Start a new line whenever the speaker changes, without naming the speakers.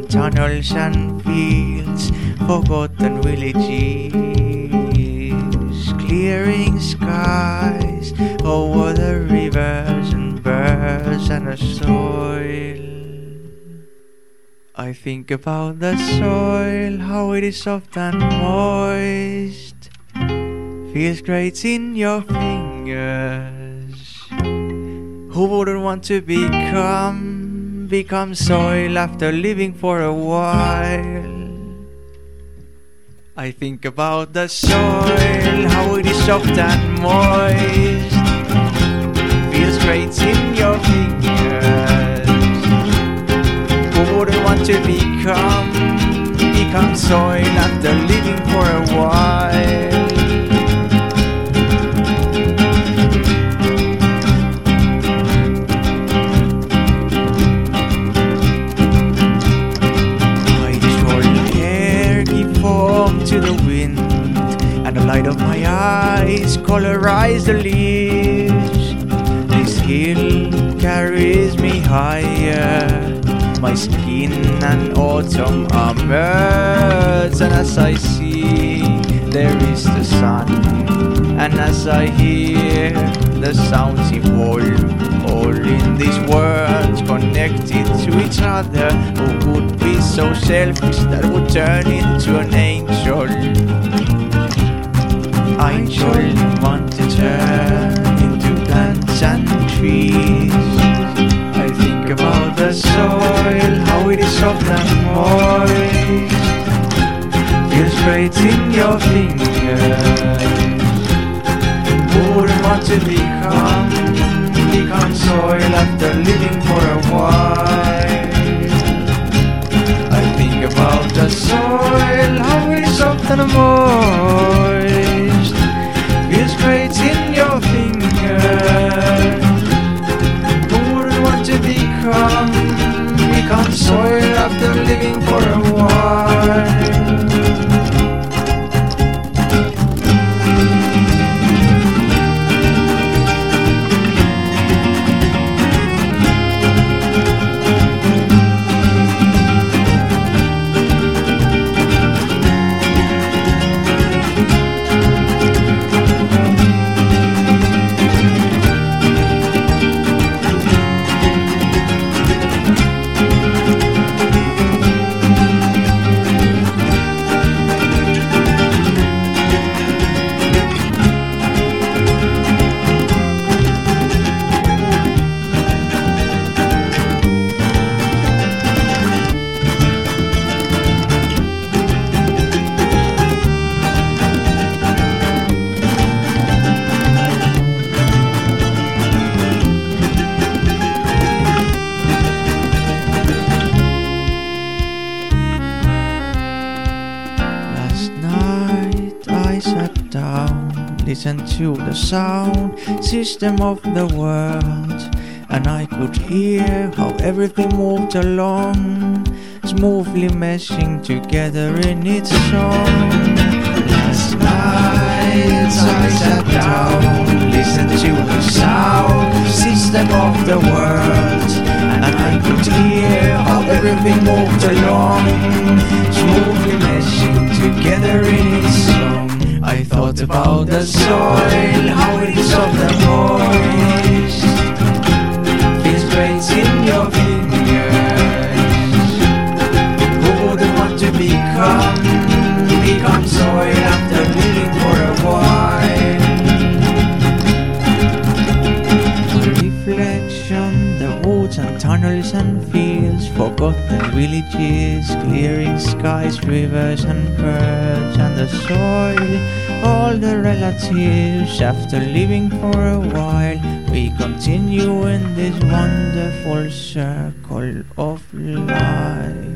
tunnels and fields, forgotten villages, clearing skies over the rivers and birds and the soil. I think about the soil, how it is soft and moist, feels great in your fingers. Who wouldn't want to become soil after living for a while? I think about the soil, how it is soft and moist, feels great in your fingers. Who wouldn't want to become soil after living for a while? To the wind, and the light of my eyes colorize the leaves. This hill carries me higher, my skin and autumn are merged. And as I see, there is the sun, and as I hear, the sounds evolve. All in these worlds connected to each other. Who would be so selfish that would turn into an angel? Angel want to turn into plants and trees. I think about the soil, how it is soft and moist, feels great in your fingers. Who wouldn't want to become soil after living for a while? I think about the soil, how it is soft and moist, feels great in your fingers. Who wouldn't want to become soil after living for a while? Listen to the sound system of the world, and I could hear how everything moved along, smoothly meshing together in its song. Last night I sat down, listened to the sound system of the world, and I could hear how everything moved along, smoothly meshing together in its song. I thought about the soil, how it is soft and moist, feels great in your fingers. Who wouldn't want to become soil after living for a while? The reflection, the woods and tunnels and fields, forgotten villages, clearing skies, rivers and birds, and the soil, all the relatives. After living for a while, we continue in this wonderful circle of life.